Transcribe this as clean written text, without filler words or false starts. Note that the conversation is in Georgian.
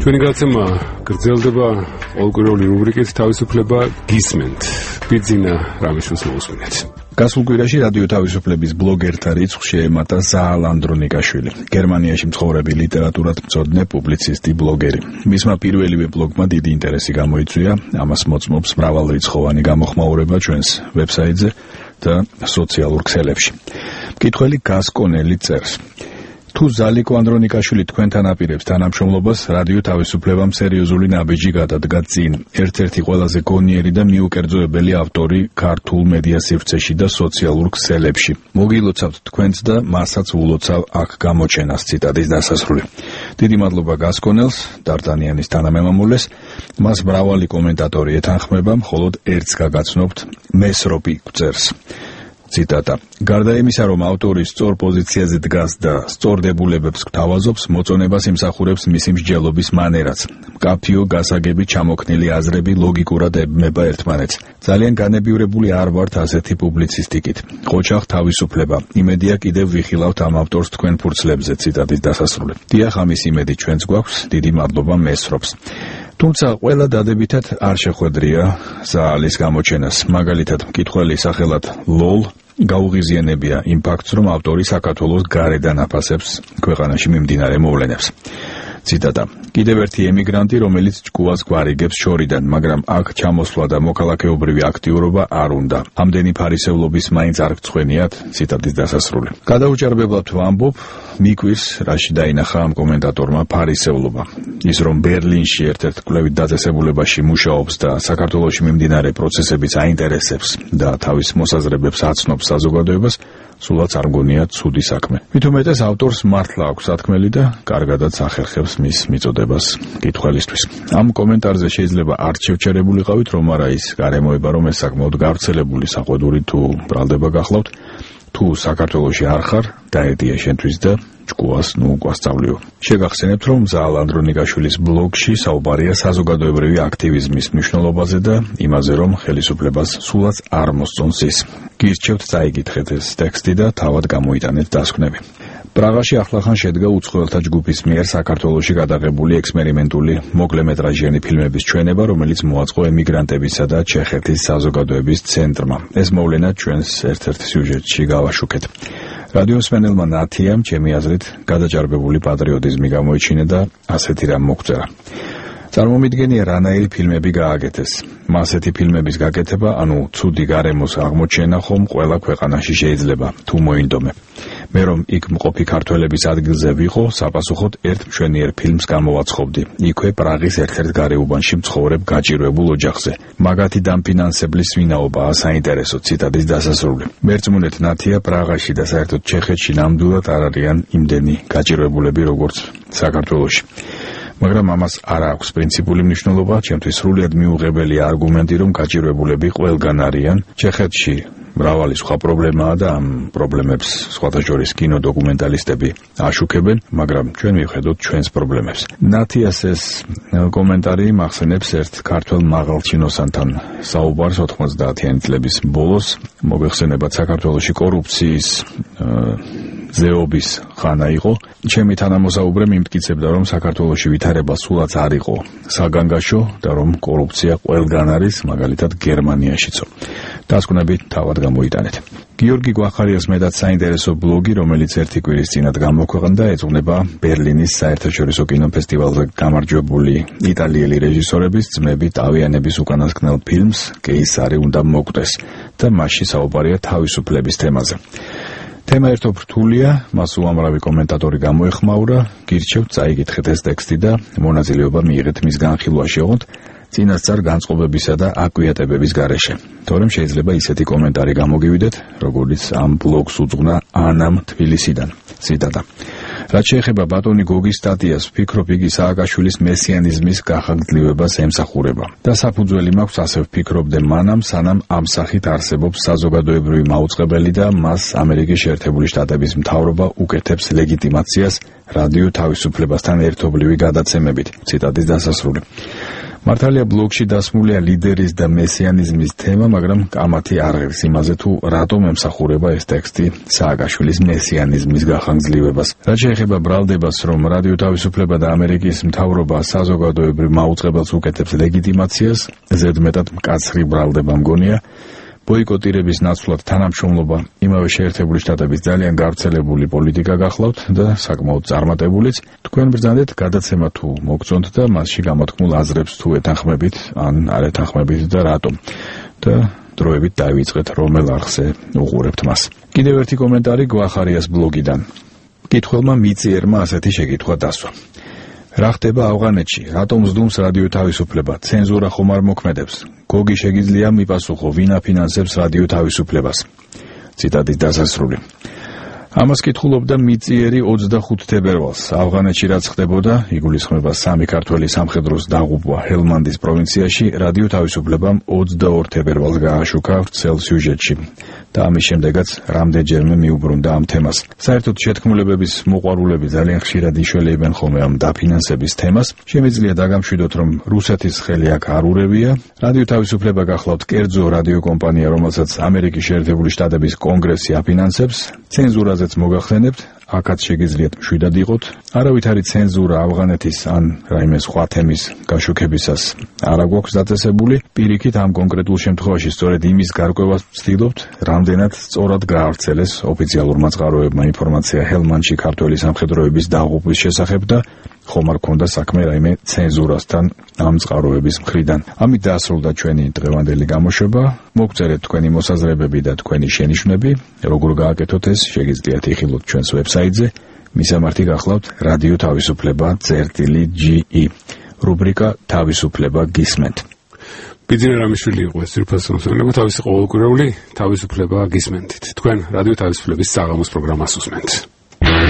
ჩვენი გადაცემა გრძელდება ყოველკვირეული რუბრიკით თავისუფლება გისმენთ. ბიძინა რამიშვილს მოусმინეთ. გასულ კვირაში რადიო თავისუფლების ბლოგერთა რიცხვს შეემატა ზაალ ანდრონიკაშვილი, გერმანიაში მცხოვრები ლიტერატურად მცოდნე პუბლიცისტი ბლოგერი. მისმა პირველივე ბლოგმა დიდი ინტერესი გამოიწვია, ამას მოწმობს მრავალრიცხოვანი გამოხმაურება ჩვენს ვებსაიტზე და სოციალურ ქსელებში. მკითხველი გასკონელი წერს: თუ ზალიკო ანდრონიკაშვილი თქვენთან აპირებს თანამშრომლობას, რადიო თავისუფლებამ სერიოზული ნაბიჯი გადადგა წინ. ერთ-ერთი ყველაზე გონიერი და მიუკერძოებელი ავტორი ქართულ მედია სივრცეში და სოციალურ ქსელებში. მოგილოცავთ თქვენც და მასაც ულოცავ აქ გამოჩენას. ციტატის დასასრული. დიდი მადლობა გასკონელს, დარტანიანის თანამემამულეს. მას მრავალი კომენტატორი ეთანხმება, მხოლოდ ერთს გაგაცნობთ, მესროპი გვწერს. ციტატა: გარდა იმისა, რომ ავტორი სწორ პოზიციაზე დგას და სწორ დებულებებს გვთავაზობს, მოწონებას იმსახურებს მისი მსჯელობის მანერაც. მკაფიო, გასაგები, ჩამოქნილი აზრები ლოგიკურად ებმება ერთმანეთს. ძალიან განებივრებული არ ვართ ასეთი პუბლიცისტიკით. ყოჩაღ თავისუფლება. იმედია კიდევ ვიხილავთ ამ ავტორს თქვენ ფურცლებზე. ციტატის დასასრული. დიახ, ამის იმედი ჩვენც გვაქვს. დიდი მადლობა მესრობს. თუმცა ყველა დადებითად არ შეხვედრია ზაალის გამოჩენას. მაგალითად, მკითხველი სახელად ლოლ გაუღიზიანებია იმ ფაქტს, რომ ავტორი საქართველოს გარედან აფასებს ქვეყანაში მიმდინარე მოვლენებს. ციტატა: კიდევ ერთი ემიგრანტი, რომელიც ჭკუას გვარიგებს შორიდან, მაგრამ აქ ჩამოსვლა და მოქალაქეობრივი აქტიურობა არ უნდა. ამდენი ფარისევლობის მაინც არ გწვენიათ. ციტატის დასასრული. გადაუჭარბებლად ვამბობ, მიკვირს, რაში დაინახა ამ კომენტატორმა ფარისევლობა. ის, რომ ბერლინში ერთ-ერთ კვლევით დაწესებულებაში მუშაობს და საქართველოში მიმდინარე პროცესებიც აინტერესებს და თავის მოსაზრებებს აცნობს საზოგადოებას, სულაც არ მგონია ცუდი საქმე. მით უმეტეს ავტორს მართლა აქვს სათქმელი და კარგადაც ახერხებს მის მიწოდებას მკითხველისთვის. ამ კომენტარზე შეიძლება არ შევჩერებულიყავით, რომ არა ის გარემოება, რომ ეს საკმაოდ გავრცელებული საყვედური თუ ბრალდება გახლავთ, თუ საქართველოში არ ხარ, დაედია შენთვის და ჭკუას გვასწავლიო. შეგახსენებთ, რომ ზაალ ანდრონიკაშვილის ბლოგში საუბარია საზოგადოებრივი აქტივიზმის მნიშვნელობაზე და იმაზე, რომ ხელისუფლებას სულაც არ მოსწონს ის. გირჩევთ წაიგითხეთ ეს ტექსტი და თავად გამოიტანეთ დასკვნები. პრაღაში ახლახან შედგა უცხოელთა ჯგუფის მიერ საქართველოში გადაღებული ექსპერიმენტული მოკლემეტრაჟიანი ფილმების ჩვენება, რომელიც მოაწყო ემიგრანტებისა და ჩეხეთის საზოგადოების ცენტრმა. ეს მოვლენა ჩვენს ერთ-ერთ სიუჟეტში გავაშუქეთ. რადიოსმენელმა ნათიამ, ჩემი აზრით, გადაჭარბებული პატრიოტიზმი გამოიჩინა და ასეთი რამ მოგწერა. წარმომიდგენია, რანაირი ფილმები გააკეთეს. ასეთი ფილმების გაკეთება, ანუ ცუდი გარემოს აღმოჩენა ხომ ყველა ქვეყანაში შეიძლება, თუ მოინდომე. მე რომ იქ მყოფი ქართველების ადგილზე ვიყო, საპასუხოდ ერთ მშვენიერ ფილმს გამოვაცხობდი. იქვე პრაღის ერთ-ერთ გარეუბანში მცხოვრებ გაჭირვებულ ოჯახზე. მაგათი დამფინანსებლის ვინაობაა საინტერესო. ციტატის დასასრული. მერწმუნეთ ნათია, პრაღაში და საერთოდ ჩეხეთში ნამდვილად არ არიან იმდენი გაჭირვებულები როგორც საქართველოში. მაგრამ ამას არ აქვს პრინციპული მნიშვნელობა. ჩემთვის სრულიად მიუღებელია არგუმენტი, რომ გაჭირვებულები ყველგან არიან. ჩეხეთში მრავალი სხვა პრობლემაა და ამ პრობლემებს სხვათა შორის კინოდოკუმენტალისტები აშუქებენ, მაგრამ ჩვენ მივხედოთ ჩვენს პრობლემებს. ნათიას ეს კომენტარი მახსენებს ერთ ქართველ მაღალჩინოსანთან საუბარს 90-იანი წლების ბოლოს. მოგეხსენებათ, საქართველოში კორუფციის ზეობის ხანა იყო. ჩემი თანამოსაუბრე მიმტკიცებდა, რომ საქართველოში ვითარება სულაც არ იყო საგანგაშო და რომ კორუფცია ყველგან არის, მაგალითად გერმანიაშიცო. დასკვნები თავად გამოიტანეთ. გიორგი გვახარიას მეტად საინტერესო ბლოგი, რომელიც ერთი კვირის წინათ გამოქვეყნდა, ეძღვნება ბერლინის საერთაშორისო კინოფესტივალზე გამარჯვებული იტალიელი რეჟისორების ძმები ტავიანების უკანასკნელ ფილმს „კეისარი უნდა მოკვდეს“ და მასში საუბარია თავისუფლების თემაზე. თემა ერთობ რთულია, მას უამრავი კომენტატორი გამოეხმაურა. გირჩევთ წაიგითხეთ ეს ტექსტი და მონაწილეობა მიიღეთ მის განხილვაში, ოღონდ წინასწარ განწყობებისა და აკვიატებების გარეშე. თორემ შეიძლება ისეთი კომენტარი გამოგივიდეთ, როგორც ამ ბლოგს უძღვნა ანამ თბილისიდან. ციტატა: რაც შეეხება ბატონი გოგის სტატიას, ვფიქრობ, იგი სააკაშვილის მესიანიზმის გახანგრძლივებას ემსახურება. და საფუძველი მაქვს ასე ვფიქრობდე მანამ, სანამ ამ სახით არსებობს საზოგადოებრივი მაუწყებელი და მას ამერიკის შეერთებული შტატების მთავრობა უკეთებს ლეგიტიმაციას რადიო თავისუფლებასთან ერთობლივი გადაცემებით. ციტატის დასასრული. მართალია ბლოგში დასმულია ლიდერის და მესიანიზმის თემა, მაგრამ კამათი არ ღირს იმაზე, თუ რატომ ემსახურება ეს ტექსტი სააკაშვილის მესიანიზმის გახანგრძლივებას. რაც შეეხება ბრალდებას, რომ რადიო თავისუფლება და ამერიკის მთავრობა საზოგადოებრივ მაუწყებელს უკეთებს ლეგიტიმაციას, ზედმეტად მკაცრი ბრალდება მგონია. ბოიკოტირების ნაცვლად თანამშრომლობა იმავე შეერთებული შტატების ძალიან გავრცელებული პოლიტიკა გახლავთ და საკმაოდ წარმატებულიც. თქვენ ბრძანდეთ გადაცემა თუ მოგწონთ და მასში გამოთქმულ აზრებს თუ ეთანხმებით ან არ ეთანხმებით და რატომ. და დროებით დავიწყეთ რომელ არხზე უყურებთ მას. კიდევ ერთი კომენტარი გვახარიას ბლოგიდან. მკითხველმა მიწიერმა ასეთი შეკითხვა დასვა. რა ხდება ავღანეთში? რატომ ზდუმს რადიო თავისუფლება? ცენზურა ხომ არ მოქმედებს? გოგი შეგიძლია მიპასუხო, ვინ აფინანსებს რადიო თავისუფლებას? ციტატის დასასრული. ამას კითხულობდა მიწიერი 25 თებერვალს. ავღანეთში რაც ხდებოდა, იგულისხმება სამი ქართველი სამხედროს დაღუპვა ჰელმანდის პროვინციაში, რადიო თავისუფლებამ 22 თებერვალს გააშუქა ვრცელ სიუჟეტში. და ამის შემდეგაც რამდენჯერმე მიუბრუნდა ამ თემას. საერთოდ შეთქმულებების მოყვარულები ძალიან ხშირად იშველებენ ხოლმე ამ დაფინანსების თემას. შემიძლია დაგამშვიდოთ, რომ რუსეთის ხელი აქ არ ურევია. რადიო თავისუფლება გახლავთ კერძო რადიო კომპანია, რომელსაც ამერიკის შეერთებული შტატების კონგრესი აფინანსებს. ცენზურაზეც მოგახსენებთ, აქაც შეგიძლიათ მშვიდად იყოთ. არავითარი ცენზურა ავღანეთის ან რაიმე სხვა თემის გაშუქებისას არ აქვს დაწესებული. პირიქით ამ კონკრეტულ შემთხვევაში სწორედ იმის გარკვევას ვცდილობთ, რამდენად სწორად გაავრცელეს ოფიციალურმა წყაროებმა ინფორმაცია ჰელმანდში ქართველი სამხედროების დაღუპვის შესახებ და ხომ არ ქონდა საქმე რაიმე ცენზურასთან ამ წყაროების მხრიდან. ამით დაასრულდა ჩვენი დღევანდელი გამოშვება. მოგწერეთ თქვენი მოსაზრებები და თქვენი შენიშვნები. როგორ გააკეთოთ ეს, შეგიძლიათ იხილოთ ჩვენს ვებსაიტზე. მისამართი გახლავთ რადიო თავისუფლება.ge. რუბრიკა თავისუფლება გისმენთ. ბიძინა რამიშვილი იყო ეს ძირფასი მოსმენება თავისი ყოველკვირეული თავისუფლება გისმენთ. თქვენ რადიო თავისუფლების საღამოს პროგრამას უსმენთ.